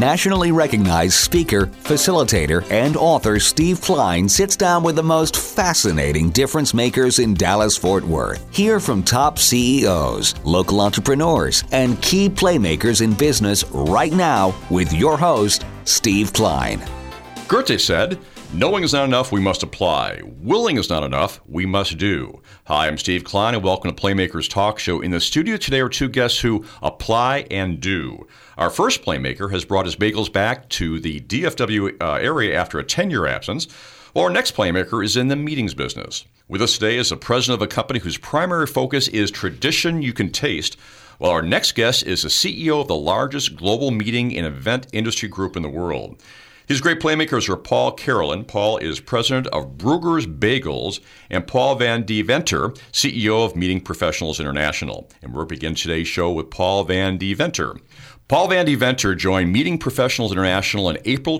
nationally recognized speaker, facilitator, and author Steve Klein sits down with the most fascinating difference makers in Dallas-Fort Worth. Hear from top CEOs, local entrepreneurs, and key playmakers in business right now with your host, Steve Klein. Goethe said, "Knowing is not enough, we must apply. Willing is not enough, we must do." Hi, I'm Steve Klein, and welcome to Playmakers Talk Show. In the studio today are two guests who apply and do. Our first playmaker has brought his bagels back to the DFW area after a 10-year absence, while our next playmaker is in the meetings business. With us today is the president of a company whose primary focus is tradition you can taste, while our next guest is the CEO of the largest global meeting and event industry group in the world. His great playmakers are Paul Carolyn. Paul is president of Bruegger's Bagels, and Paul Van Deventer, CEO of Meeting Professionals International. And we'll begin today's show with Paul Van Deventer. Paul Van Deventer joined Meeting Professionals International in April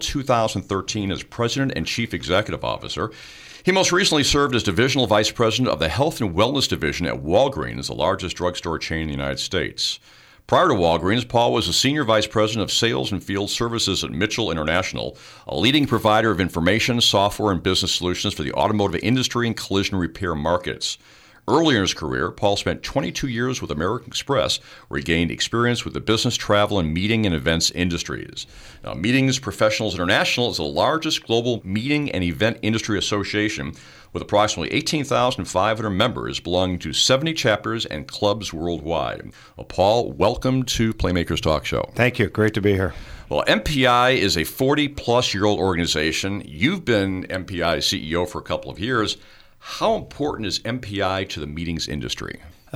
2013 as president and chief executive officer. He most recently served as divisional vice president of the Health and Wellness Division at Walgreens, the largest drugstore chain in the United States. Prior to Walgreens, Paul was the Senior Vice President of Sales and Field Services at Mitchell International, a leading provider of information, software, and business solutions for the automotive industry and collision repair markets. Earlier in his career, Paul spent 22 years with American Express, where he gained experience with the business, travel, and meeting and events industries. Now, Meetings Professionals International is the largest global meeting and event industry association with approximately 18,500 members belonging to 70 chapters and clubs worldwide. Well, Paul, welcome to Playmakers Talk Show. Thank you. Great to be here. Well, MPI is a 40-plus-year-old organization. You've been MPI's CEO for a couple of years. How important is MPI to the meetings industry?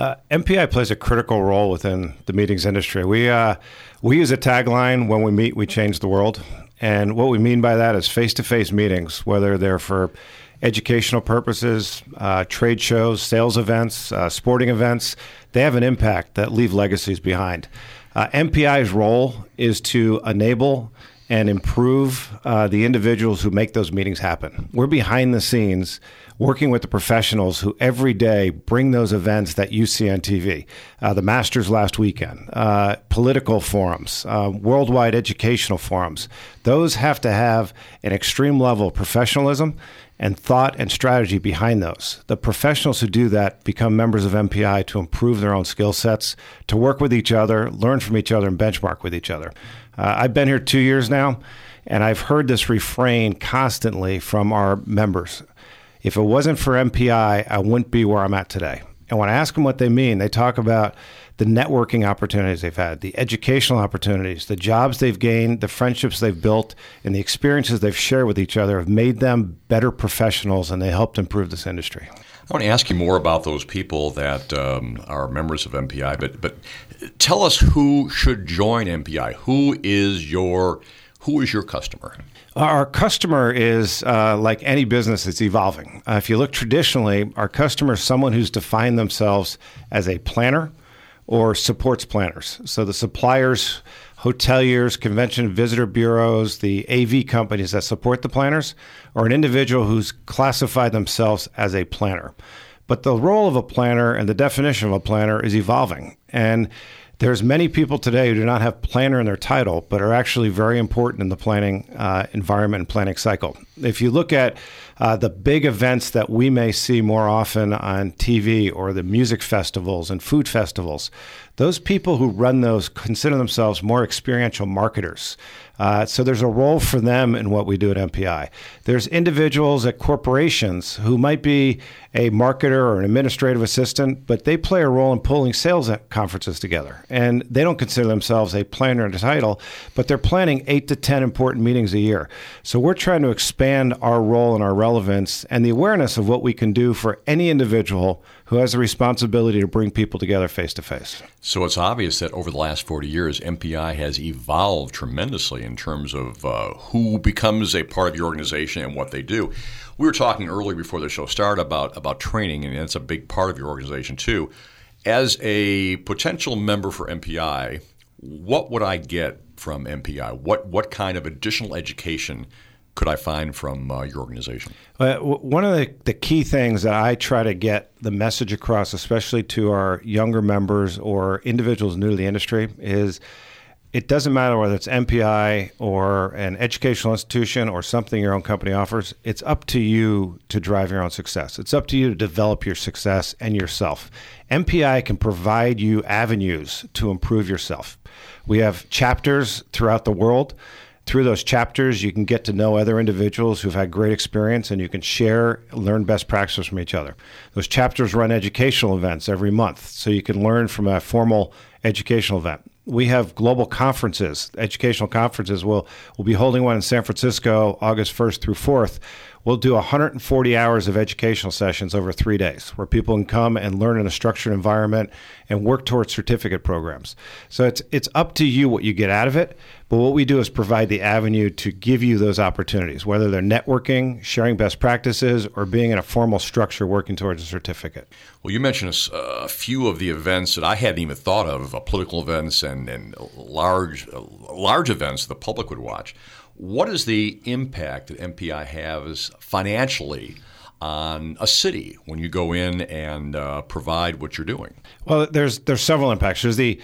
MPI plays a critical role within the meetings industry. We use a tagline, "When we meet, we change the world." And what we mean by that is face-to-face meetings, whether they're for educational purposes, trade shows, sales events, sporting events. They have an impact that leave legacies behind. MPI's role is to enable and improve the individuals who make those meetings happen. We're behind the scenes working with the professionals who every day bring those events that you see on TV. The Masters last weekend, political forums, worldwide educational forums. Those have to have an extreme level of professionalism and thought and strategy behind those. The professionals who do that become members of MPI to improve their own skill sets, to work with each other, learn from each other, and benchmark with each other. I've been here 2 years now, and I've heard this refrain constantly from our members. If it wasn't for MPI, I wouldn't be where I'm at today. And when I ask them what they mean, they talk about the networking opportunities they've had, the educational opportunities, the jobs they've gained, the friendships they've built, and the experiences they've shared with each other have made them better professionals, and they helped improve this industry. I want to ask you more about those people that are members of MPI, but tell us who should join MPI. Who is your customer? Our customer is like any business, it's evolving. If you look traditionally, our customer is someone who's defined themselves as a planner or supports planners. So the suppliers, hoteliers, convention visitor bureaus, the AV companies that support the planners, or an individual who's classified themselves as a planner. But the role of a planner and the definition of a planner is evolving. And there's many people today who do not have planner in their title, but are actually very important in the planning environment and planning cycle. If you look at the big events that we may see more often on TV, or the music festivals and food festivals, those people who run those consider themselves more experiential marketers. So there's a role for them in what we do at MPI. There's individuals at corporations who might be a marketer or an administrative assistant, but they play a role in pulling sales conferences together. And they don't consider themselves a planner in the title, but they're planning 8 to 10 important meetings a year. So we're trying to expand our role and our relevance and the awareness of what we can do for any individual who has the responsibility to bring people together face to face. So it's obvious that over the last 40 years, MPI has evolved tremendously in terms of who becomes a part of your organization and what they do. We were talking earlier before the show started about training, and that's a big part of your organization too. As a potential member for MPI, what would I get from MPI? What kind of additional education could I find from your organization? One of the key things that I try to get the message across, especially to our younger members or individuals new to the industry, is it doesn't matter whether it's MPI or an educational institution or something your own company offers. It's up to you to drive your own success. It's up to you to develop your success and yourself. MPI can provide you avenues to improve yourself. We have chapters throughout the world. Through those chapters, you can get to know other individuals who've had great experience, and you can share, learn best practices from each other. Those chapters run educational events every month, so you can learn from a formal educational event. We have global conferences, educational conferences. We'll be holding one in San Francisco August 1st through 4th. We'll do 140 hours of educational sessions over 3 days where people can come and learn in a structured environment and work towards certificate programs. So it's up to you what you get out of it. But what we do is provide the avenue to give you those opportunities, whether they're networking, sharing best practices, or being in a formal structure working towards a certificate. Well, you mentioned a few of the events that I hadn't even thought of, political events and large events the public would watch. What is the impact that MPI has financially on a city when you go in and provide what you're doing? Well, there's several impacts. There's the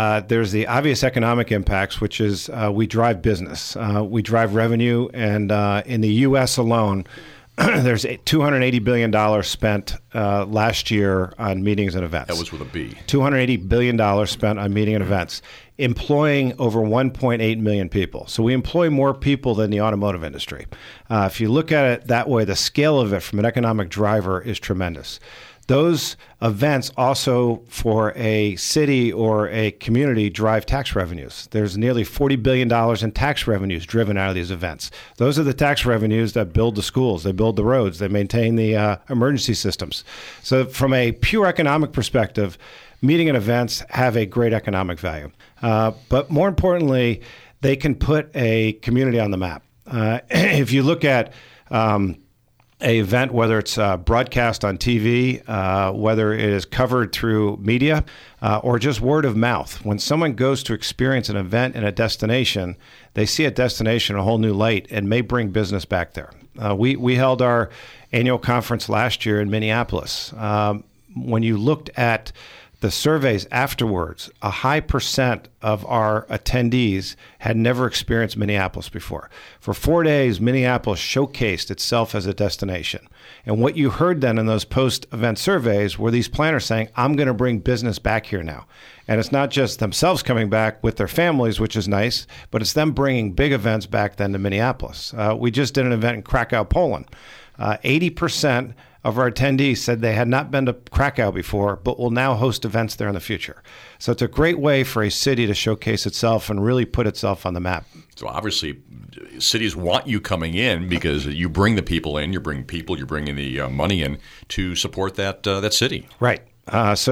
obvious economic impacts, which is we drive business, we drive revenue, and in the U.S. alone, there's $280 billion spent last year on meetings and events. That was with a B. $280 billion spent on meeting and events, employing over 1.8 million people. So we employ more people than the automotive industry. If you look at it that way, the scale of it from an economic driver is tremendous. Those events also, for a city or a community, drive tax revenues. There's nearly $40 billion in tax revenues driven out of these events. Those are the tax revenues that build the schools, they build the roads, they maintain the emergency systems. So from a pure economic perspective, meeting and events have a great economic value. But more importantly, they can put a community on the map. If you look at an event, whether it's broadcast on TV, whether it is covered through media, or just word of mouth. When someone goes to experience an event in a destination, they see a destination in a whole new light and may bring business back there. We held our annual conference last year in Minneapolis. When you looked at the surveys afterwards, a high percent of our attendees had never experienced Minneapolis before. For 4 days, Minneapolis showcased itself as a destination. And what you heard then in those post-event surveys were these planners saying, I'm going to bring business back here now. And it's not just themselves coming back with their families, which is nice, but it's them bringing big events back then to Minneapolis. We just did an event in Krakow, Poland. 80% of our attendees said they had not been to Krakow before, but will now host events there in the future. So it's a great way for a city to showcase itself and really put itself on the map. So obviously, cities want you coming in because you bring the people in, you bring people, you're bringing the money in to support that city. Right. So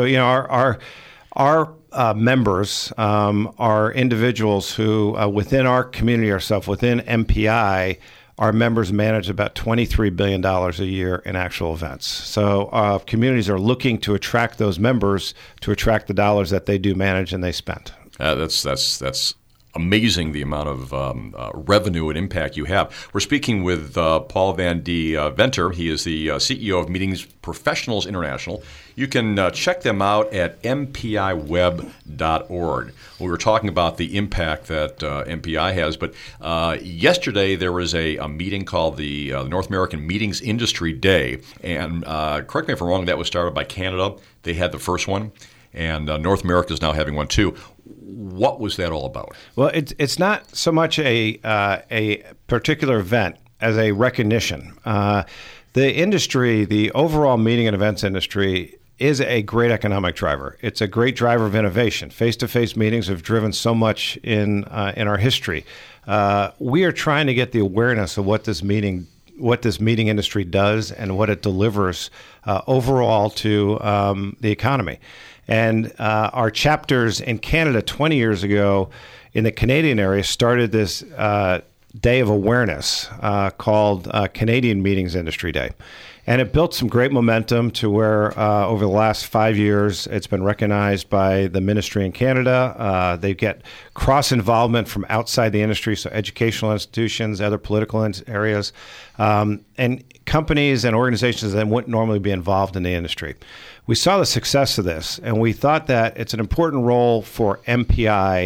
our members are individuals who, within our community ourselves, within MPI, our members manage about $23 billion a year in actual events. So communities are looking to attract those members to attract the dollars that they do manage and they spend. That's amazing, the amount of revenue and impact you have. We're speaking with Paul Van D. Venter. He is the CEO of Meetings Professionals International. You can check them out at mpiweb.org. We were talking about the impact that MPI has, but yesterday there was a meeting called the North American Meetings Industry Day. And correct me if I'm wrong, that was started by Canada. They had the first one, and North America is now having one too. What was that all about? Well, it's not so much a particular event as a recognition. The industry, the overall meeting and events industry, is a great economic driver. It's a great driver of innovation. Face-to-face meetings have driven so much in our history. We are trying to get the awareness of what this meeting industry does and what it delivers overall to the economy. And our chapters in Canada 20 years ago in the Canadian area started this day of awareness called Canadian Meetings Industry Day. And it built some great momentum to where over the last 5 years, it's been recognized by the ministry in Canada. They get cross-involvement from outside the industry, so educational institutions, other political areas, and companies and organizations that wouldn't normally be involved in the industry. We saw the success of this, and we thought that it's an important role for MPI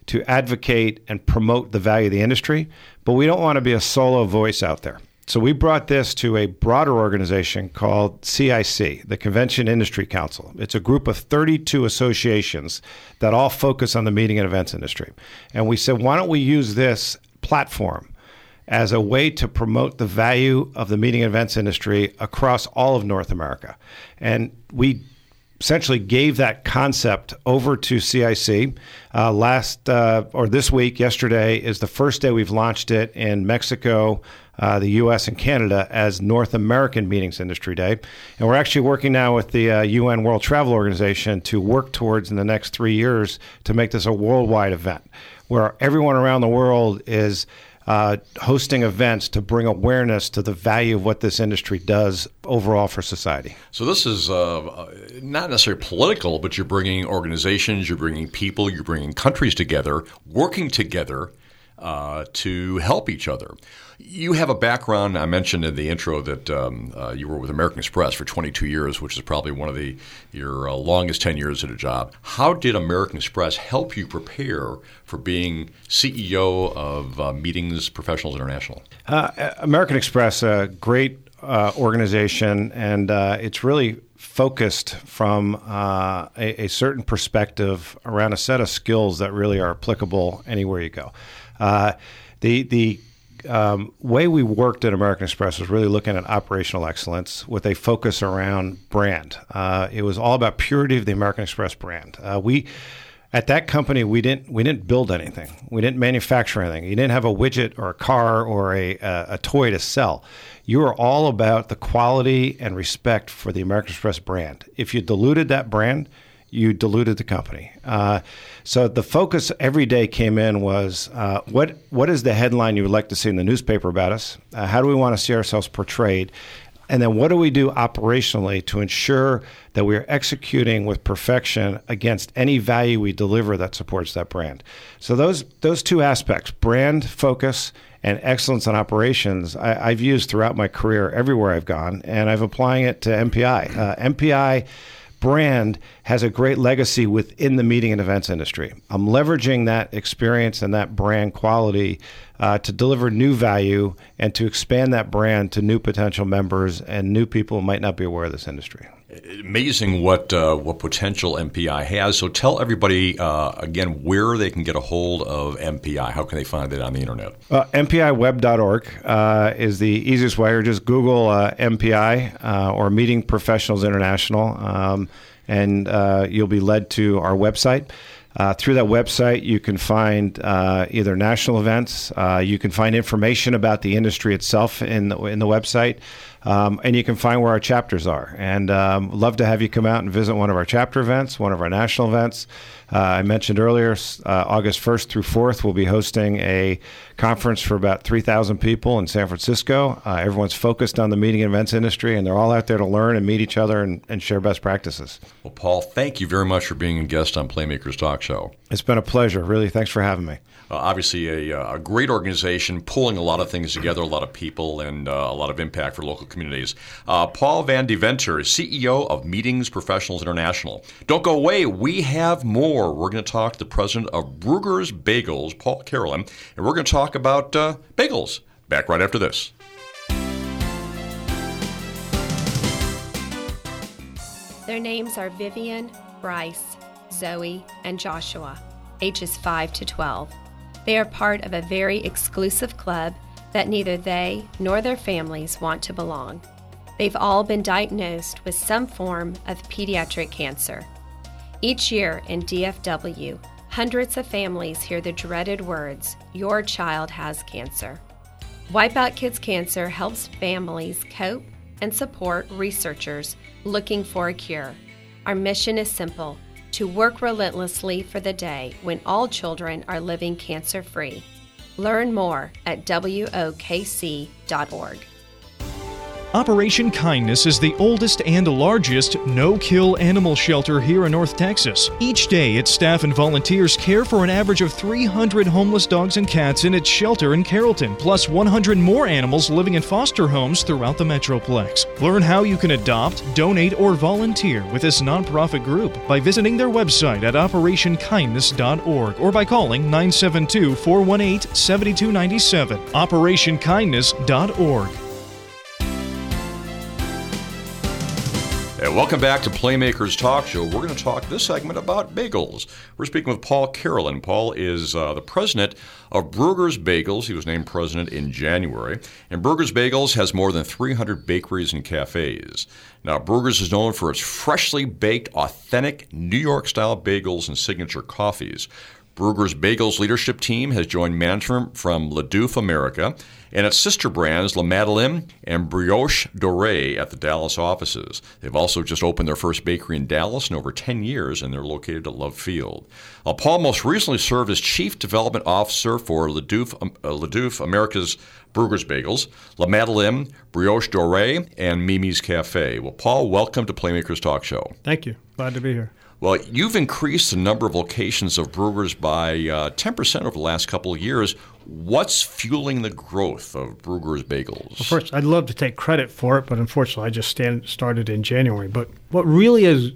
to advocate and promote the value of the industry, but we don't want to be a solo voice out there. So we brought this to a broader organization called CIC, the Convention Industry Council. It's a group of 32 associations that all focus on the meeting and events industry. And we said, why don't we use this platform as a way to promote the value of the meeting and events industry across all of North America? And we essentially gave that concept over to CIC this week. Yesterday is the first day we've launched it in Mexico, the U.S. and Canada as North American Meetings Industry Day. And we're actually working now with the UN World Travel Organization to work towards in the next 3 years to make this a worldwide event where everyone around the world is hosting events to bring awareness to the value of what this industry does overall for society. So this is not necessarily political, but you're bringing organizations, you're bringing people, you're bringing countries together, working together to help each other. You have a background, I mentioned in the intro that you were with American Express for 22 years, which is probably one of your longest tenures at a job. How did American Express help you prepare for being CEO of Meetings Professionals International? American Express, a great organization, and it's really focused from a certain perspective around a set of skills that really are applicable anywhere you go. The way we worked at American Express was really looking at operational excellence with a focus around brand. It was all about purity of the American Express brand. At that company, we didn't build anything. We didn't manufacture anything. You didn't have a widget or a car or a toy to sell. You were all about the quality and respect for the American Express brand. If you diluted that brand, you diluted the company. So the focus every day came in was what is the headline you would like to see in the newspaper about us? How do we want to see ourselves portrayed? And then what do we do operationally to ensure that we are executing with perfection against any value we deliver that supports that brand? So those two aspects, brand focus and excellence in operations, I've used throughout my career everywhere I've gone, and I'm applying it to MPI. MPI brand has a great legacy within the meeting and events industry. I'm leveraging that experience and that brand quality to deliver new value and to expand that brand to new potential members and new people who might not be aware of this industry. Amazing what potential MPI has. So tell everybody again where they can get a hold of MPI. How can they find it on the internet? MPIweb.org is the easiest way, or just Google MPI or Meeting Professionals International, and you'll be led to our website. Through that website, you can find either national events, you can find information about the industry itself in the website, and you can find where our chapters are. And love to have you come out and visit one of our chapter events, one of our national events. I mentioned earlier, August 1st through 4th, we'll be hosting a conference for about 3,000 people in San Francisco. Everyone's focused on the meeting and events industry, and they're all out there to learn and meet each other and share best practices. Well, Paul, thank you very much for being a guest on Playmakers Talk Show. It's been a pleasure. Really, thanks for having me. Obviously, a great organization pulling a lot of things together, a lot of people, and a lot of impact for local communities. Paul Van Deventer is CEO of Meetings Professionals International. Don't go away. We have more. We're going to talk to the president of Bruegger's Bagels, Paul Carolyn, and we're going to talk about bagels. Back right after this. Their names are Vivian, Bryce, Zoe, and Joshua, ages 5 to 12. They are part of a very exclusive club that neither they nor their families want to belong. They've all been diagnosed with some form of pediatric cancer. Each year in DFW, hundreds of families hear the dreaded words, "Your child has cancer." Wipe Out Kids Cancer helps families cope and support researchers looking for a cure. Our mission is simple: to work relentlessly for the day when all children are living cancer-free. Learn more at WOKC.org. Operation Kindness is the oldest and largest no-kill animal shelter here in North Texas. Each day, its staff and volunteers care for an average of 300 homeless dogs and cats in its shelter in Carrollton, plus 100 more animals living in foster homes throughout the Metroplex. Learn how you can adopt, donate, or volunteer with this nonprofit group by visiting their website at operationkindness.org or by calling 972-418-7297. operationkindness.org. And welcome back to Playmakers Talk Show. We're going to talk this segment about bagels. We're speaking with Paul Carolyn. Paul is the president of Bruegger's Bagels. He was named president in January. And Bruegger's Bagels has more than 300 bakeries and cafes. Now, Bruegger's is known for its freshly baked, authentic New York-style bagels and signature coffees. Bruegger's Bagels leadership team has joined management from Ledouf America and its sister brands La Madeleine and Brioche Dorée at the Dallas offices. They've also just opened their first bakery in Dallas in over 10 years, and they're located at Love Field. Paul most recently served as Chief Development Officer for Ledouf America's Bruegger's Bagels, La Madeleine, Brioche Dorée, and Mimi's Cafe. Well, Paul, welcome to Playmakers Talk Show. Thank you. Glad to be here. Well, you've increased the number of locations of Bruegger's by 10% over the last couple of years. What's fueling the growth of Bruegger's Bagels? Well, first, I'd love to take credit for it, but unfortunately, I just started in January. But what really has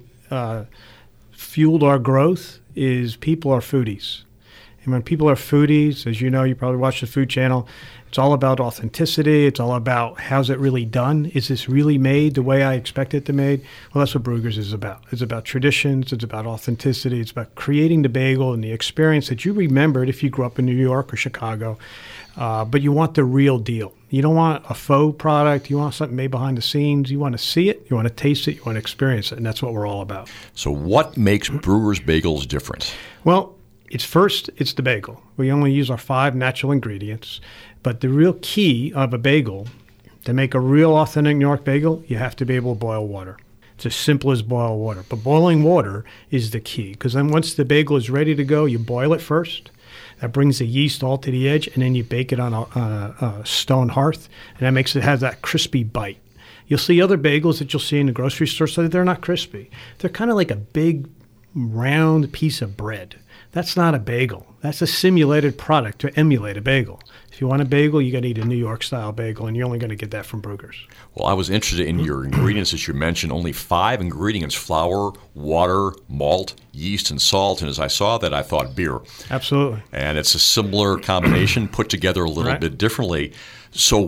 fueled our growth is people are foodies. And when people are foodies, as you know, you probably watch the Food Channel, it's all about authenticity. It's all about how's it really done? Is this really made the way I expect it to be made? Well, that's what Bruegger's is about. It's about traditions. It's about authenticity. It's about creating the bagel and the experience that you remembered if you grew up in New York or Chicago. But you want the real deal. You don't want a faux product. You want something made behind the scenes. You want to see it. You want to taste it. You want to experience it. And that's what we're all about. So what makes Bruegger's Bagels different? Well, it's the bagel. We only use our 5 natural ingredients. But the real key of a bagel, to make a real authentic New York bagel, you have to be able to boil water. It's as simple as boil water. But boiling water is the key, because then once the bagel is ready to go, you boil it first. That brings the yeast all to the edge, and then you bake it on a stone hearth, and that makes it have that crispy bite. You'll see other bagels that you'll see in the grocery store, so they're not crispy. They're kind of like a big, round piece of bread. That's not a bagel. That's a simulated product to emulate a bagel. If you want a bagel, you got to eat a New York-style bagel, and you're only going to get that from Bruegger's. Well, I was interested in your ingredients that you mentioned. Only 5 ingredients: flour, water, malt, yeast, and salt. And as I saw that, I thought beer. Absolutely. And it's a similar combination put together a little bit differently. So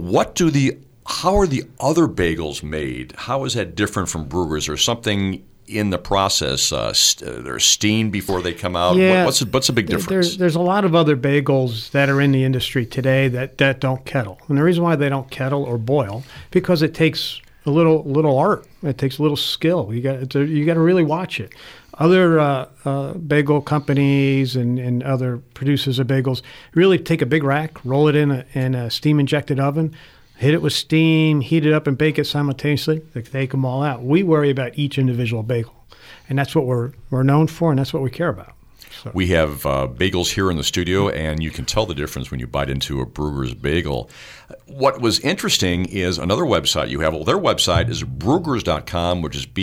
how are the other bagels made? How is that different from Bruegger's? Or something in the process, they're steamed before they come out? Yeah, what's the big difference? There's a lot of other bagels that are in the industry today that don't kettle. And the reason why they don't kettle or boil, because it takes a little art. It takes a little skill. You got to really watch it. Other bagel companies and other producers of bagels really take a big rack, roll it in a steam-injected oven, hit it with steam, heat it up, and bake it simultaneously. They take them all out. We worry about each individual bagel, and that's what we're known for, and that's what we care about. So. We have bagels here in the studio, and you can tell the difference when you bite into a Bruegger's bagel. What was interesting is another website you have. Well, their website is Brueggers.com, which is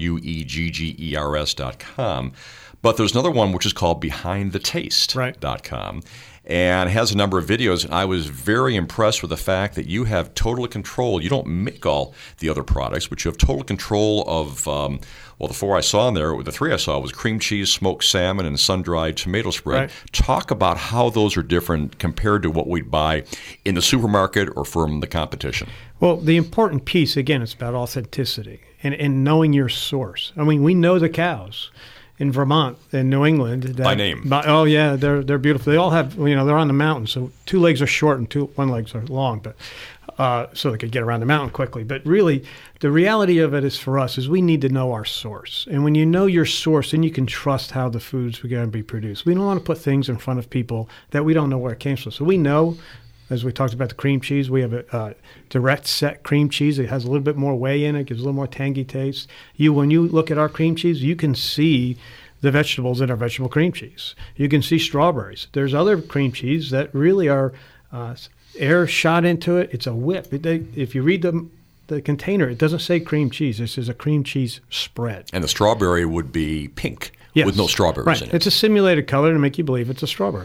BRUEGGERS.com. But there's another one which is called BehindTheTaste.com. Right. And has a number of videos. And I was very impressed with the fact that you have total control. You don't make all the other products, but you have total control of, the 4 I saw in there, the 3 I saw was cream cheese, smoked salmon, and sun-dried tomato spread. Right. Talk about how those are different compared to what we'd buy in the supermarket or from the competition. Well, the important piece, again, it's about authenticity and knowing your source. I mean, we know the cows in Vermont and New England. By name. Oh, yeah, they're beautiful. They all have, they're on the mountain, so 2 legs are short and 1 legs are long, but so they could get around the mountain quickly. But really, the reality of it is for us is we need to know our source. And when you know your source, then you can trust how the foods are going to be produced. We don't want to put things in front of people that we don't know where it came from. So we know, as we talked about the cream cheese, we have a direct set cream cheese. It has a little bit more whey in it, gives a little more tangy taste. When you look at our cream cheese, you can see the vegetables in our vegetable cream cheese. You can see strawberries. There's other cream cheese that really are air shot into it. It's a whip. If you read the the container, it doesn't say cream cheese. This is a cream cheese spread. And the strawberry would be pink with no strawberries right. in it. It's a simulated color to make you believe it's a strawberry.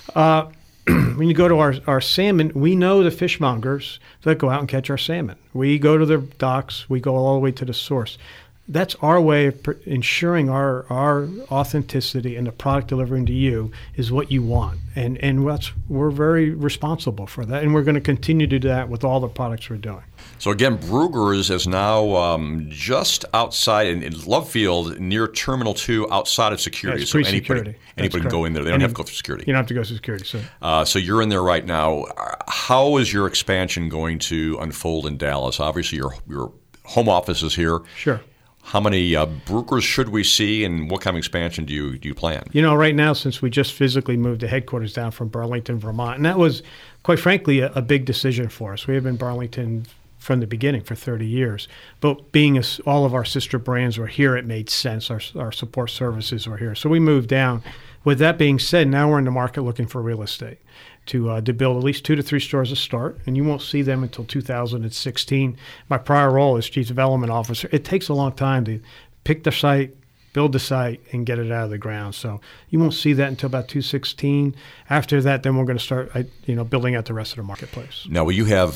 When you go to our salmon, we know the fishmongers that go out and catch our salmon. We go to their docks. We go all the way to the source. That's our way of ensuring our authenticity, and the product delivering to you is what you want. And we're very responsible for that, and we're going to continue to do that with all the products we're doing. So again, Bruegger's is now just outside in Love Field, near Terminal 2, outside of security. So anybody can go in there. They don't have to go through security. You don't have to go through security. So you're in there right now. How is your expansion going to unfold in Dallas? Obviously, your home office is here. Sure. How many Bruegger's should we see, and what kind of expansion do you plan? Right now, since we just physically moved the headquarters down from Burlington, Vermont, and that was, quite frankly, a big decision for us. We have been Burlington from the beginning for 30 years. But being all of our sister brands were here, it made sense. Our support services were here. So we moved down. With that being said, now we're in the market looking for real estate to build at least 2 to 3 stores to start, and you won't see them until 2016. My prior role as Chief Development Officer, it takes a long time to pick the site, build the site, and get it out of the ground. So you won't see that until about 2016. After that, then we're going to start building out the rest of the marketplace. Now, will you have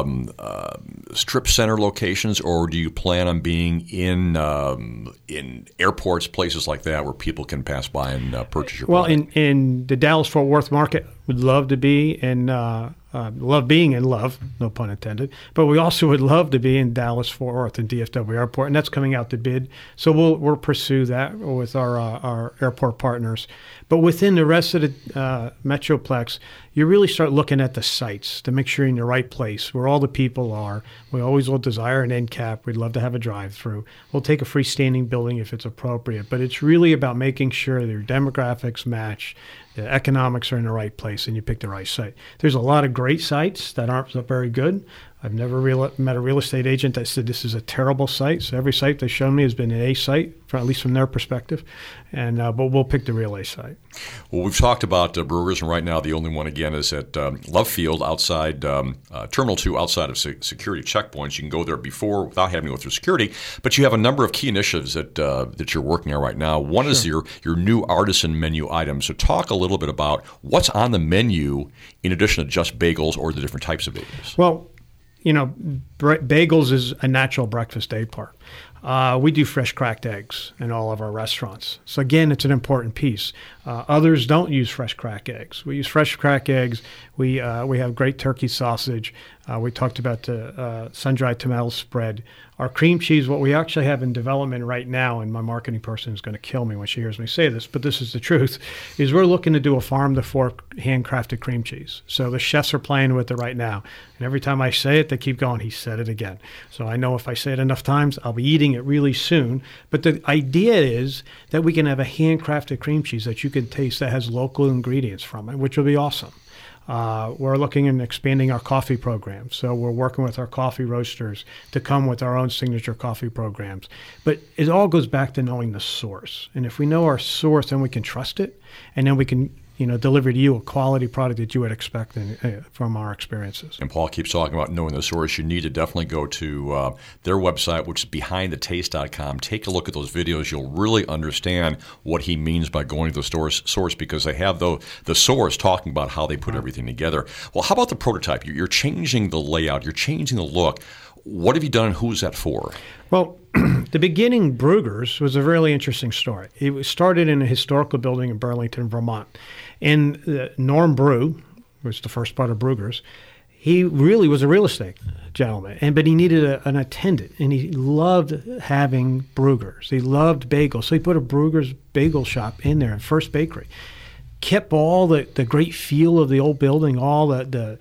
strip center locations, or do you plan on being in airports, places like that, where people can pass by and purchase your product? Well, in the Dallas-Fort Worth market, would love to be in love being in Love, no pun intended, but we also would love to be in Dallas-Fort Worth and DFW Airport, and that's coming out to bid. So we'll pursue that with our airport partners. But within the rest of the Metroplex, you really start looking at the sites to make sure you're in the right place where all the people are. We always will desire an end cap. We'd love to have a drive-through. We'll take a freestanding building if it's appropriate, but it's really about making sure that your demographics match, the economics are in the right place, and you pick the right site. There's a lot of great sites that aren't very good. I've never met a real estate agent that said this is a terrible site. So every site they've shown me has been an A site, at least from their perspective. And but we'll pick the real A site. Well, we've talked about Bruegger's, and right now the only one, again, is at Love Field outside Terminal 2, outside of security checkpoints. You can go there before without having to go through security. But you have a number of key initiatives that you're working on right now. One is your new artisan menu items. So talk a little bit about what's on the menu in addition to just bagels or the different types of bagels. Well, bagels is a natural breakfast day part. We do fresh cracked eggs in all of our restaurants. So again, it's an important piece. Others don't use fresh cracked eggs. We use fresh cracked eggs. We have great turkey sausage. We talked about the sun-dried tomato spread. Our cream cheese, what we actually have in development right now, and my marketing person is going to kill me when she hears me say this, but this is the truth, is we're looking to do a farm-to-fork handcrafted cream cheese. So the chefs are playing with it right now. And every time I say it, they keep going, he said it again. So I know if I say it enough times, I'll be eating it really soon. But the idea is that we can have a handcrafted cream cheese that you can taste that has local ingredients from it, which will be awesome. We're looking at expanding our coffee program. So we're working with our coffee roasters to come with our own signature coffee programs. But it all goes back to knowing the source. And if we know our source, then we can trust it. And then we can deliver to you a quality product that you would expect from our experiences. And Paul keeps talking about knowing the source. You need to definitely go to their website, which is behindthetaste.com. Take a look at those videos. You'll really understand what he means by going to the source, because they have the source talking about how they put everything together. Well, how about the prototype? You're changing the layout. You're changing the look. What have you done, and who's that for? Well, the beginning Bruegger's was a really interesting story. It started in a historical building in Burlington, Vermont. And Norm Brew, was the first part of Bruegger's, he really was a real estate gentleman, but he needed an attendant, and he loved having Bruegger's. He loved bagels, so he put a Bruegger's bagel shop in there, First Bakery. Kept all the great feel of the old building, all the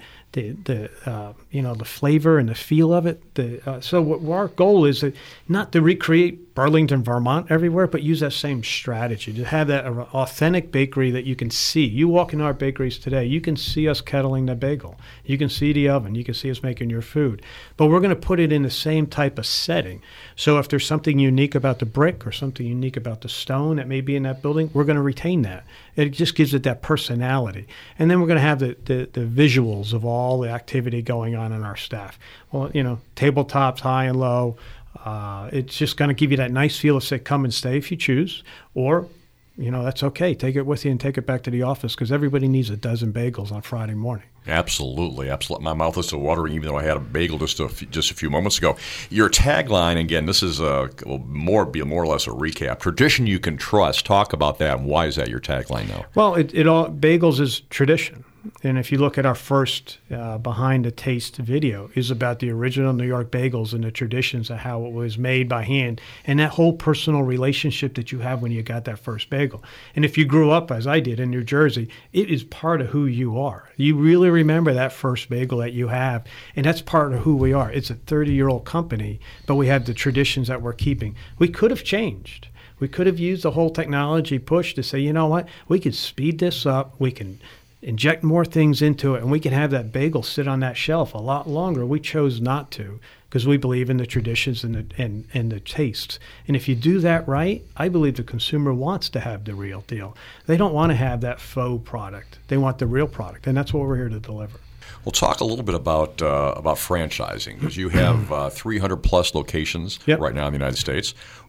flavor and the feel of it. So what our goal is not to recreate Burlington, Vermont everywhere, but use that same strategy to have that authentic bakery that you can see. You walk in our bakeries today, you can see us kettling the bagel. You can see the oven. You can see us making your food. But we're going to put it in the same type of setting. So if there's something unique about the brick or something unique about the stone that may be in that building, we're going to retain that. It just gives it that personality. And then we're going to have the visuals of all the activity going on in our staff. Well, tabletops, high and low. It's just going to give you that nice feel of say, come and stay if you choose, or that's okay. Take it with you and take it back to the office because everybody needs a dozen bagels on Friday morning. Absolutely. My mouth is still watering even though I had a bagel just a few moments ago. Your tagline, again, this is be more or less a recap. Tradition you can trust. Talk about that. And why is that your tagline now? Well, bagels is tradition. And if you look at our first Behind the Taste video, is about the original New York bagels and the traditions of how it was made by hand and that whole personal relationship that you have when you got that first bagel. And if you grew up, as I did, in New Jersey, it is part of who you are. You really remember that first bagel that you have, and that's part of who we are. It's a 30-year-old company, but we have the traditions that we're keeping. We could have changed. We could have used the whole technology push to say, you know what, we could speed this up, we can inject more things into it, and we can have that bagel sit on that shelf a lot longer. We chose not to because we believe in the traditions and the tastes. And if you do that right, I believe the consumer wants to have the real deal. They don't want to have that faux product. They want the real product, and that's what we're here to deliver. We'll talk a little bit about franchising because you have 300 plus locations right now in the United States.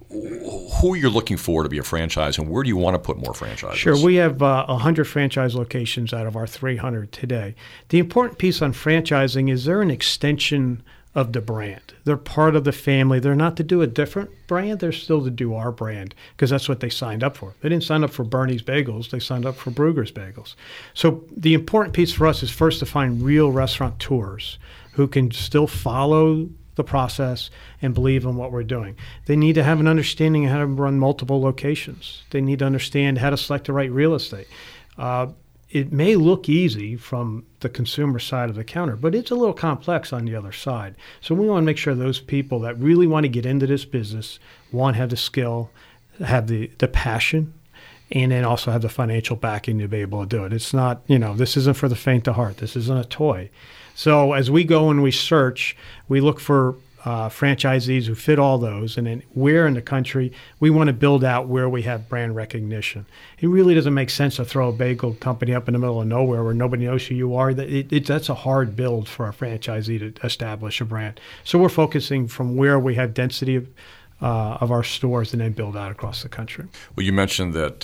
Who you're looking for to be a franchise, and where do you want to put more franchises? Sure. We have 100 franchise locations out of our 300 today. The important piece on franchising is they're an extension of the brand. They're part of the family. They're not to do a different brand. They're still to do our brand because that's what they signed up for. They didn't sign up for Bernie's Bagels. They signed up for Bruegger's Bagels. So the important piece for us is first to find real restaurateurs who can still follow the process and believe in what we're doing. They need to have an understanding of how to run multiple locations. They need to understand how to select the right real estate. It may look easy from the consumer side of the counter, but it's a little complex on the other side. So we want to make sure those people that really want to get into this business, have the skill, have the passion, and then also have the financial backing to be able to do it. It's not, this isn't for the faint of heart. This isn't a toy. So as we go and we search, we look for franchisees who fit all those. And then where in the country, we want to build out where we have brand recognition. It really doesn't make sense to throw a bagel company up in the middle of nowhere where nobody knows who you are. That's a hard build for a franchisee to establish a brand. So we're focusing from where we have density of our stores and then build out across the country. Well, you mentioned that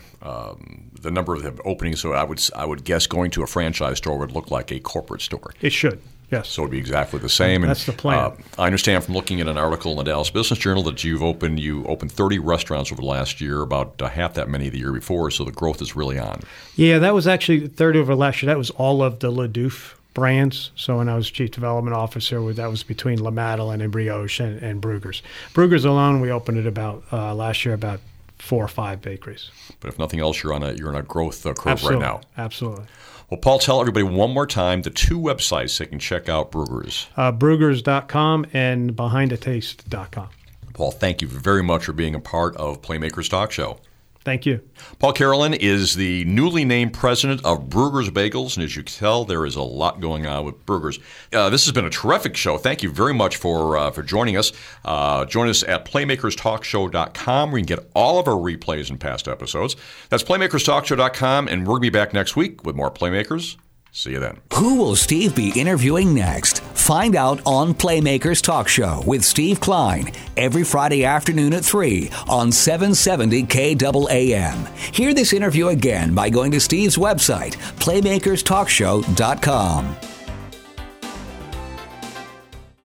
the number of openings, so I would guess going to a franchise store would look like a corporate store. It should, yes. So it would be exactly the same. That's the plan. I understand from looking at an article in the Dallas Business Journal that you opened 30 restaurants over the last year, about half that many the year before, so the growth is really on. Yeah, that was actually 30 over last year. That was all of the Ledouf brands. So when I was Chief Development Officer, that was between La Madeleine and Brioche and Bruegger's. Bruegger's alone, we opened it last year about 4 or 5 bakeries. But if nothing else, you're on a growth curve Absolutely. right now. Absolutely. Well, Paul, tell everybody one more time the 2 websites they can check out Bruegger's. Brueggers.com and BehindTheTaste.com. Paul, thank you very much for being a part of Playmakers Talk Show. Thank you. Paul Carolyn is the newly named president of Bruegger's Bagels, and as you can tell, there is a lot going on with Bruegger's. This has been a terrific show. Thank you very much for joining us. Join us at PlaymakersTalkShow.com, where you can get all of our replays and past episodes. That's PlaymakersTalkShow.com, and we're going to be back next week with more Playmakers. See you then. Who will Steve be interviewing next? Find out on Playmakers Talk Show with Steve Klein every Friday afternoon at 3 on 770 KAAM. Hear this interview again by going to Steve's website, PlaymakersTalkShow.com.